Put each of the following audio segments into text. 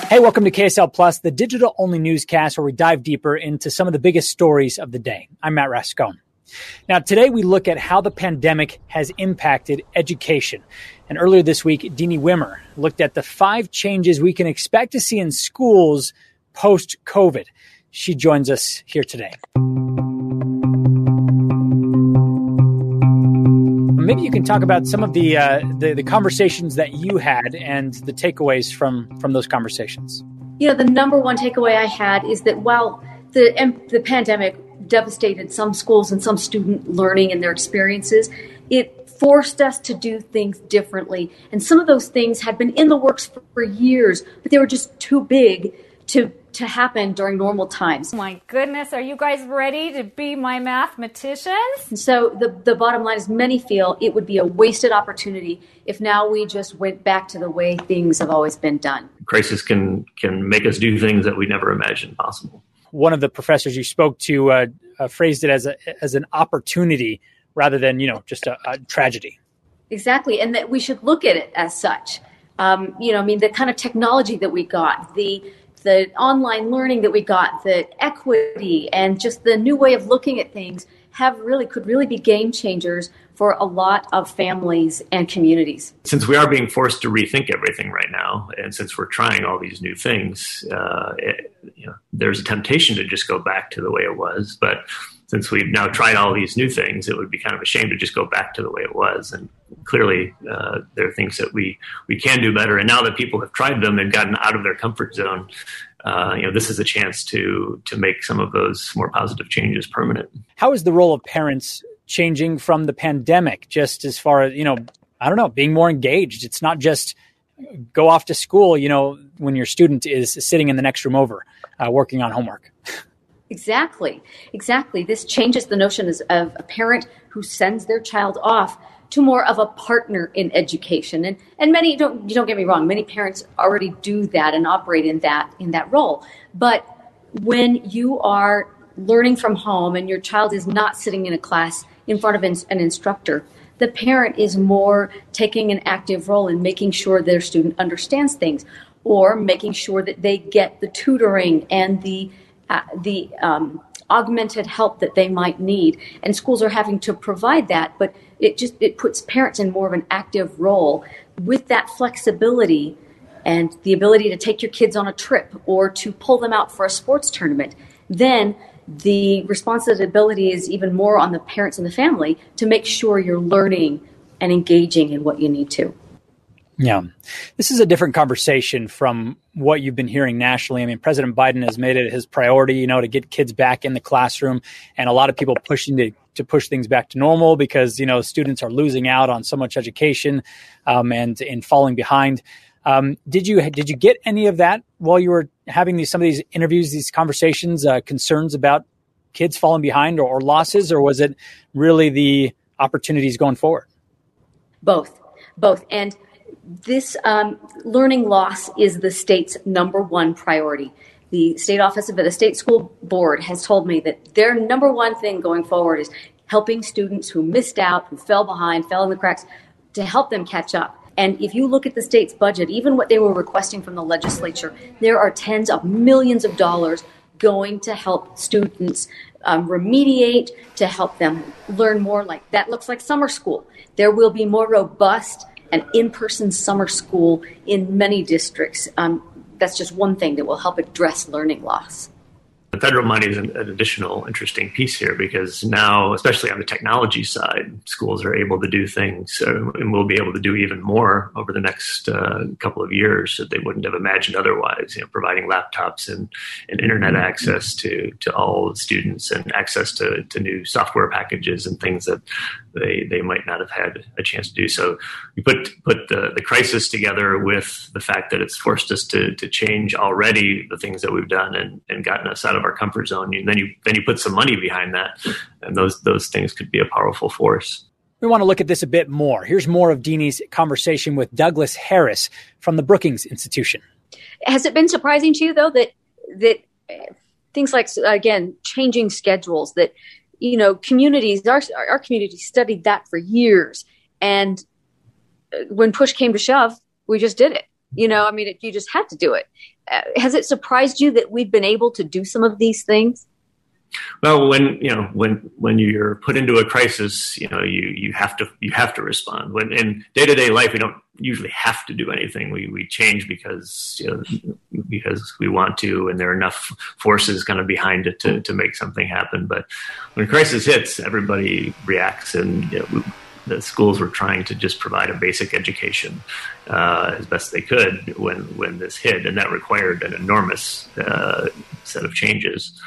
Hey, welcome to KSL Plus, the digital-only newscast where we dive deeper into some of the biggest stories of the day. I'm Matt Rascone. Now, today we look at how the pandemic has impacted education. And earlier this week, Deanie Wimmer looked at the 5 changes we can expect to see in schools post-COVID. She joins us here today. Maybe you can talk about some of the conversations that you had and the takeaways from those conversations. You know, the number one takeaway I had is that while the pandemic devastated some schools and some student learning and their experiences, it forced us to do things differently. And some of those things had been in the works for years, but they were just too big to happen during normal times. My goodness, are you guys ready to be my mathematicians? And so the bottom line is many feel it would be a wasted opportunity if now we just went back to the way things have always been done. Crisis can make us do things that we never imagined possible. One of the professors you spoke to phrased it as an opportunity rather than, just a tragedy. Exactly, and that we should look at it as such. The kind of technology that we got, the online learning that we got, the equity, and just the new way of looking at things could really be game changers for a lot of families and communities. Since we are being forced to rethink everything right now, and since we're trying all these new things, there's a temptation to just go back to the way it was. But since we've now tried all these new things, it would be kind of a shame to just go back to the way it was. And clearly, there are things that we can do better. And now that people have tried them and gotten out of their comfort zone, this is a chance to make some of those more positive changes permanent. How is the role of parents changing from the pandemic, just as far as, being more engaged? It's not just go off to school, when your student is sitting in the next room over working on homework. Exactly. This changes the notion of a parent who sends their child off to more of a partner in education. And many, don't get me wrong, many parents already do that and operate in that role. But when you are learning from home and your child is not sitting in a class in front of an instructor, the parent is more taking an active role in making sure their student understands things, or making sure that they get the tutoring and the augmented help that they might need. And schools are having to provide that, but it puts parents in more of an active role with that flexibility and the ability to take your kids on a trip or to pull them out for a sports tournament. Then the responsibility is even more on the parents and the family to make sure you're learning and engaging in what you need to. Yeah, this is a different conversation from what you've been hearing nationally. I mean, President Biden has made it his priority, to get kids back in the classroom, and a lot of people pushing to push things back to normal because, students are losing out on so much education and falling behind. Did you get any of that while you were having some of these interviews, these conversations, concerns about kids falling behind or losses, or was it really the opportunities going forward? Both. And this learning loss is the state's number one priority. The state office of the state school board has told me that their number one thing going forward is helping students who missed out, who fell behind, fell in the cracks, to help them catch up. And if you look at the state's budget, even what they were requesting from the legislature, there are tens of millions of dollars going to help students remediate, to help them learn more. Like that looks like summer school. There will be more robust and in-person summer school in many districts. That's just one thing that will help address learning loss. The federal money is an additional interesting piece here because now, especially on the technology side, schools are able to do things and will be able to do even more over the next couple of years that they wouldn't have imagined otherwise. Providing laptops and internet access to all students and access to new software packages and things that they might not have had a chance to do. So you put the crisis together with the fact that it's forced us to change already the things that we've done and gotten us out of our comfort zone. And then you put some money behind that, and those things could be a powerful force. We want to look at this a bit more. Here's more of Deanie's conversation with Douglas Harris from the Brookings Institution. Has it been surprising to you, though, that things like, again, changing schedules, that, communities, our community studied that for years. And when push came to shove, we just did it. I mean, you just had to do it. Has it surprised you that we've been able to do some of these things? Well, when you're put into a crisis, you have to respond. When in day-to-day life, we don't usually have to do anything. We change because we want to, and there are enough forces kind of behind it to make something happen. But when crisis hits, everybody reacts, and the schools were trying to just provide a basic education as best they could when this hit, and that required an enormous set of changes.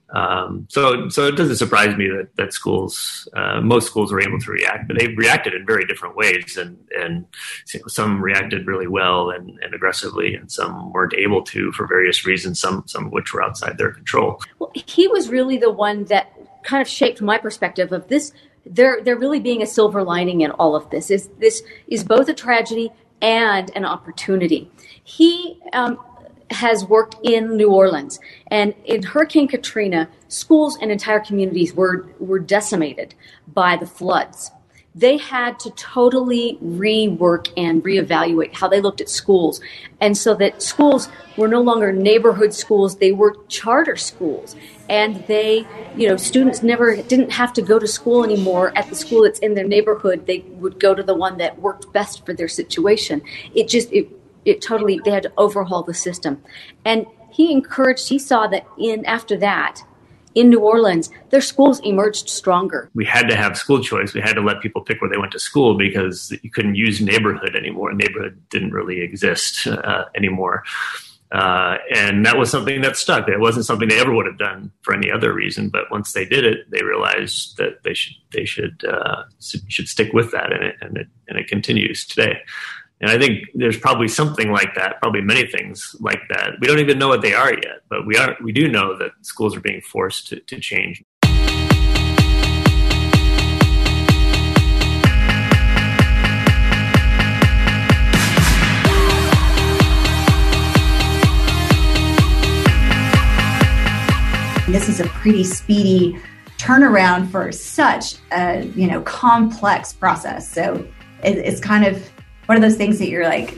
So it doesn't surprise me that schools, most schools were able to react, but they reacted in very different ways, and some reacted really well and aggressively, and some weren't able to for various reasons, some of which were outside their control. Well, he was really the one that kind of shaped my perspective of this. There really being a silver lining in all of this. This is both a tragedy and an opportunity. He has worked in New Orleans, and in Hurricane Katrina, schools and entire communities were decimated by the floods. They had to totally rework and reevaluate how they looked at schools, and so that schools were no longer neighborhood schools, they were charter schools. And they, students didn't have to go to school anymore at the school that's in their neighborhood. They would go to the one that worked best for their situation. It totally, they had to overhaul the system. And he saw that after that, in New Orleans, their schools emerged stronger. We had to have school choice. We had to let people pick where they went to school because you couldn't use neighborhood anymore. Neighborhood didn't really exist anymore. And that was something that stuck. It wasn't something they ever would have done for any other reason. But once they did it, they realized that they should stick with that, and it continues today. And I think there's probably something like that, probably many things like that. We don't even know what they are yet, but we do know that schools are being forced to change. This is a pretty speedy turnaround for such a complex process. So it's kind of one of those things that you're like,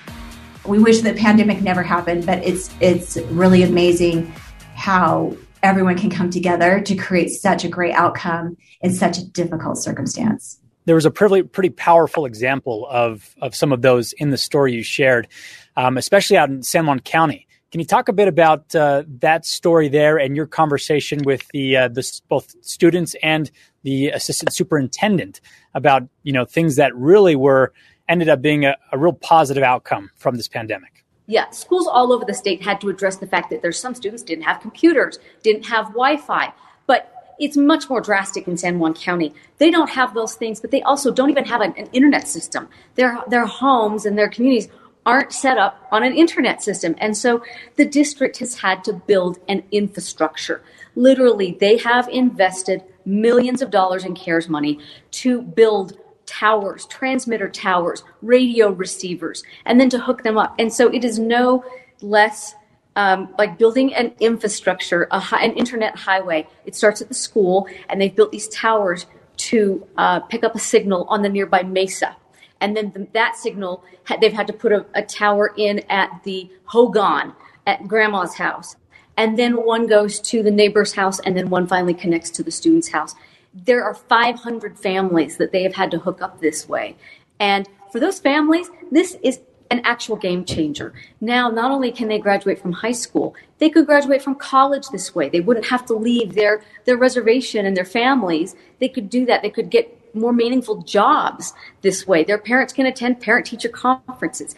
we wish the pandemic never happened, but it's really amazing how everyone can come together to create such a great outcome in such a difficult circumstance. There was a pretty powerful example of some of those in the story you shared, especially out in San Juan County. Can you talk a bit about that story there and your conversation with the both students and the assistant superintendent about things that really ended up being a real positive outcome from this pandemic? Yeah, schools all over the state had to address the fact that there's some students didn't have computers, didn't have Wi-Fi, but it's much more drastic in San Juan County. They don't have those things, but they also don't even have an internet system. Their homes and their communities aren't set up on an internet system. And so the district has had to build an infrastructure. Literally, they have invested millions of dollars in CARES money to build towers, transmitter towers, radio receivers, and then to hook them up. And so it is no less like building an infrastructure, an internet highway. It starts at the school, and they've built these towers to pick up a signal on the nearby mesa. And then that signal, they've had to put a tower in at the Hogan, at grandma's house. And then one goes to the neighbor's house, and then one finally connects to the student's house. There are 500 families that they have had to hook up this way. And for those families, this is an actual game changer. Now, not only can they graduate from high school, they could graduate from college this way. They wouldn't have to leave their reservation and their families. They could do that. They could get more meaningful jobs this way. Their parents can attend parent-teacher conferences.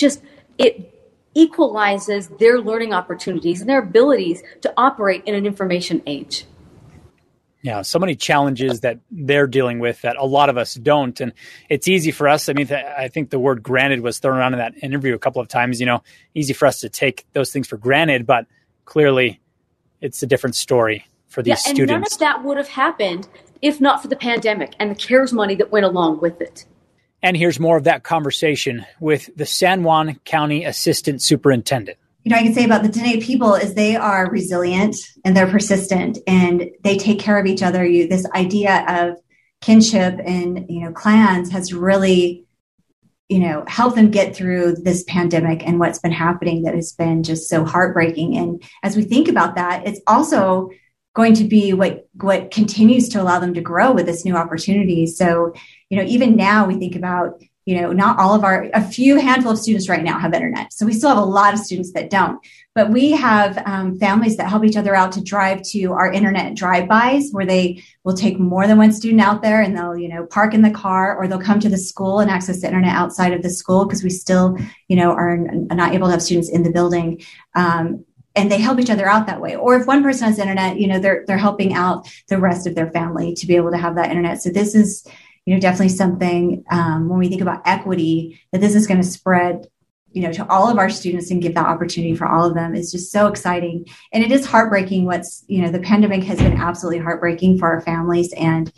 It equalizes their learning opportunities and their abilities to operate in an information age. Yeah, so many challenges that they're dealing with that a lot of us don't. And it's easy for us. I mean, I think the word granted was thrown around in that interview a couple of times, easy for us to take those things for granted, but clearly it's a different story for these students. And none of that would have happened if not for the pandemic and the CARES money that went along with it. And here's more of that conversation with the San Juan County Assistant Superintendent. I can say about the Dene people is they are resilient and they're persistent and they take care of each other. This idea of kinship and, clans has really help them get through this pandemic and what's been happening that has been just so heartbreaking. And as we think about that, it's also going to be what continues to allow them to grow with this new opportunity. So, even now we think about, not all of a few handful of students right now have internet. So we still have a lot of students that don't, but we have families that help each other out to drive to our internet drive-bys, where they will take more than one student out there, and they'll, park in the car, or they'll come to the school and access the internet outside of the school, because we still, are not able to have students in the building. And they help each other out that way. Or if one person has internet, they're helping out the rest of their family to be able to have that internet. So this is, definitely something, when we think about equity, that this is going to spread, to all of our students and give that opportunity for all of them, is just so exciting. And it is heartbreaking the pandemic has been absolutely heartbreaking for our families. And,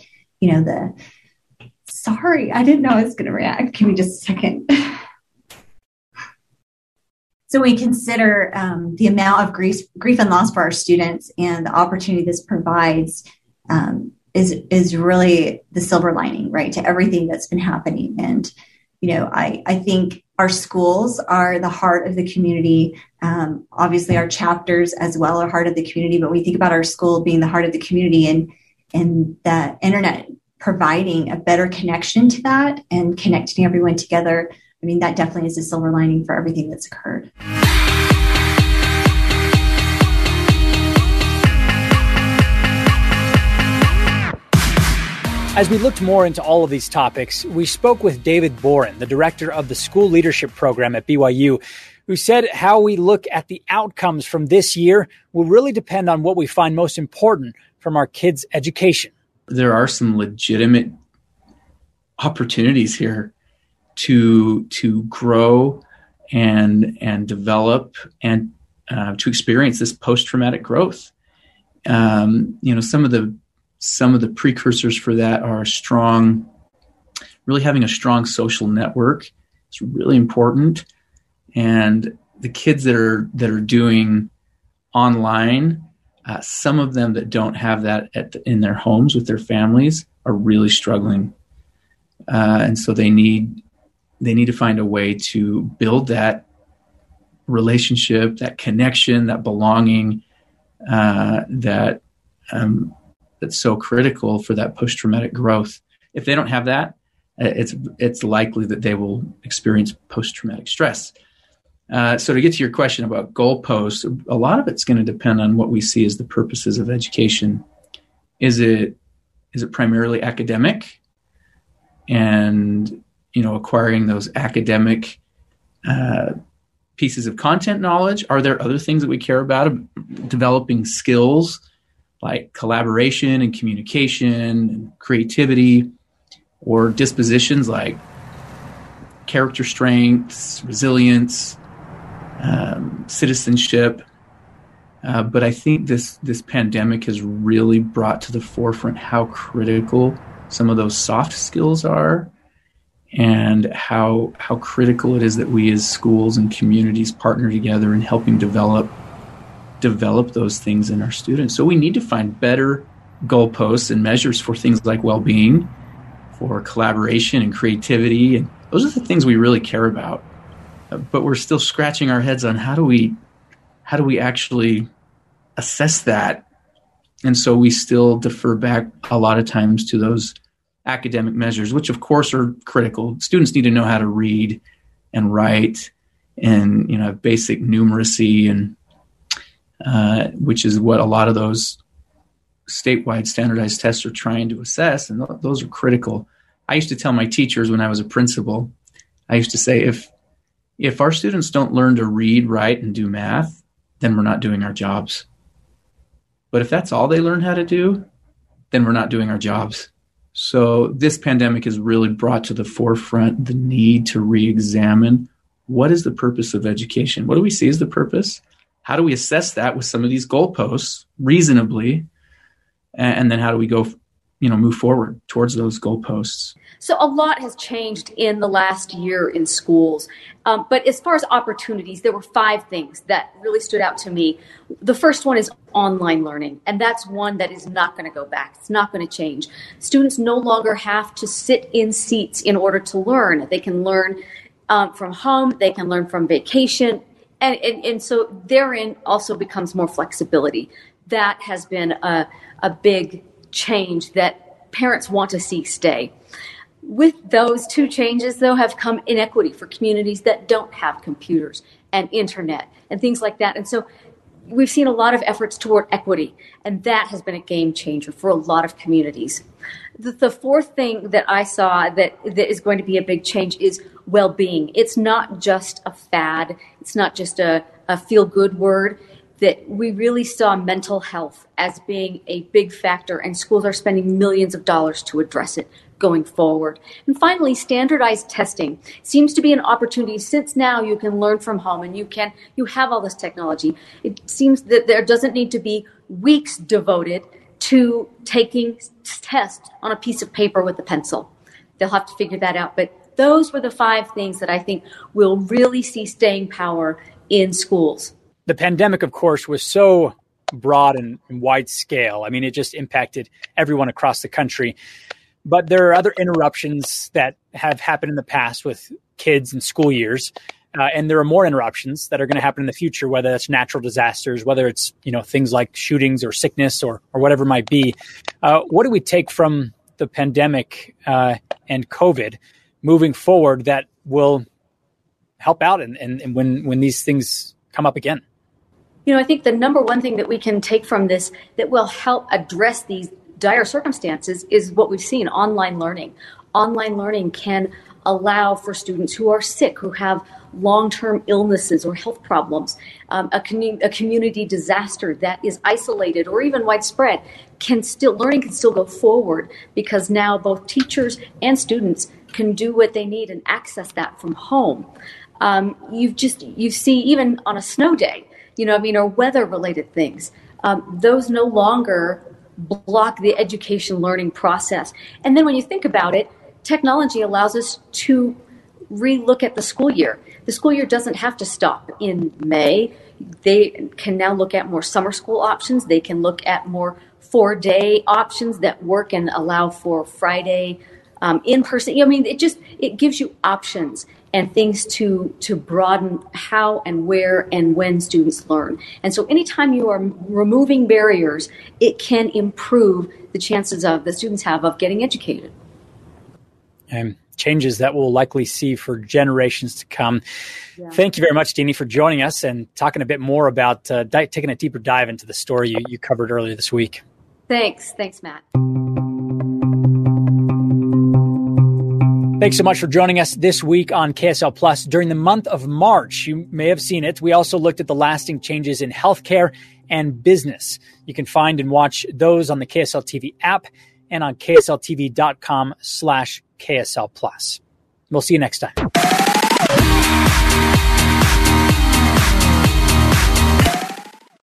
sorry, I didn't know I was going to react. Give me just a second. So we consider the amount of grief and loss for our students, and the opportunity this provides is really the silver lining, right, to everything that's been happening. And, I think our schools are the heart of the community. Obviously, our chapters as well are heart of the community, but we think about our school being the heart of the community, and the internet providing a better connection to that and connecting everyone together. I mean, that definitely is a silver lining for everything that's occurred. As we looked more into all of these topics, we spoke with David Boren, the director of the School Leadership Program at BYU, who said how we look at the outcomes from this year will really depend on what we find most important from our kids' education. There are some legitimate opportunities here to grow and develop and to experience this post-traumatic growth. Some of the precursors for that are really having a strong social network. It's really important. And the kids that are doing online, some of them that don't have that in their homes with their families are really struggling. And so they need to find a way to build that relationship, that connection, that belonging, that's so critical for that post-traumatic growth. If they don't have that, it's likely that they will experience post-traumatic stress. So to get to your question about goalposts, a lot of it's going to depend on what we see as the purposes of education. Is it primarily academic, and acquiring those academic pieces of content knowledge? Are there other things that we care about, developing skills like collaboration and communication and creativity, or dispositions like character strengths, resilience, citizenship? But I think this pandemic has really brought to the forefront how critical some of those soft skills are, and how critical it is that we as schools and communities partner together in helping develop those things in our students. So we need to find better goalposts and measures for things like well-being, for collaboration and creativity. And those are the things we really care about. But we're still scratching our heads on how do we actually assess that? And so we still defer back a lot of times to those academic measures, which of course are critical. Students need to know how to read and write and, have basic numeracy, and which is what a lot of those statewide standardized tests are trying to assess. And those are critical. I used to tell my teachers when I was a principal, I used to say, if our students don't learn to read, write, and do math, then we're not doing our jobs. But if that's all they learn how to do, then we're not doing our jobs. So this pandemic has really brought to the forefront the need to re-examine what is the purpose of education? What do we see as the purpose? How do we assess that with some of these goalposts reasonably? And then how do we go move forward towards those goalposts? So a lot has changed in the last year in schools. But as far as opportunities, there were 5 things that really stood out to me. The first one is online learning, and that's one that is not going to go back. It's not going to change. Students no longer have to sit in seats in order to learn. They can learn from home. They can learn from vacation. And so therein also becomes more flexibility. That has been a big change that parents want to see stay. With those 2 changes, though, have come inequity for communities that don't have computers and internet and things like that. And so we've seen a lot of efforts toward equity, and that has been a game changer for a lot of communities. The fourth thing that I saw that is going to be a big change is well-being. It's not just a fad. It's not just a feel-good word. That we really saw mental health as being a big factor, and schools are spending millions of dollars to address it going forward. And finally, standardized testing seems to be an opportunity, since now you can learn from home and you have all this technology. It seems that there doesn't need to be weeks devoted to taking tests on a piece of paper with a pencil. They'll have to figure that out. But those were the 5 things that I think will really see staying power in schools. The pandemic, of course, was so broad and wide scale. I mean, it just impacted everyone across the country. But there are other interruptions that have happened in the past with kids and school years. And there are more interruptions that are going to happen in the future, whether that's natural disasters, whether it's, things like shootings or sickness or whatever it might be. What do we take from the pandemic and COVID moving forward that will help out and when these things come up again? I think the number one thing that we can take from this that will help address these dire circumstances is what we've seen, online learning. Online learning can allow for students who are sick, who have long-term illnesses or health problems, a community disaster that is isolated or even widespread, learning can still go forward, because now both teachers and students can do what they need and access that from home. You see, even on a snow day, or weather-related things, those no longer block the education learning process. And then when you think about it, technology allows us to relook at the school year. The school year doesn't have to stop in May. They can now look at more summer school options. They can look at more 4-day options that work and allow for Friday in person. It gives you options and things to broaden how and where and when students learn. And so anytime you are removing barriers, it can improve the chances of the students have of getting educated. And changes that we'll likely see for generations to come. Yeah. Thank you very much, Deanie, for joining us and talking a bit more about taking a deeper dive into the story you covered earlier this week. Thanks, Matt. Thanks so much for joining us this week on KSL Plus. During the month of March, you may have seen it, we also looked at the lasting changes in healthcare and business. You can find and watch those on the KSL TV app and on ksltv.com/KSL Plus. We'll see you next time.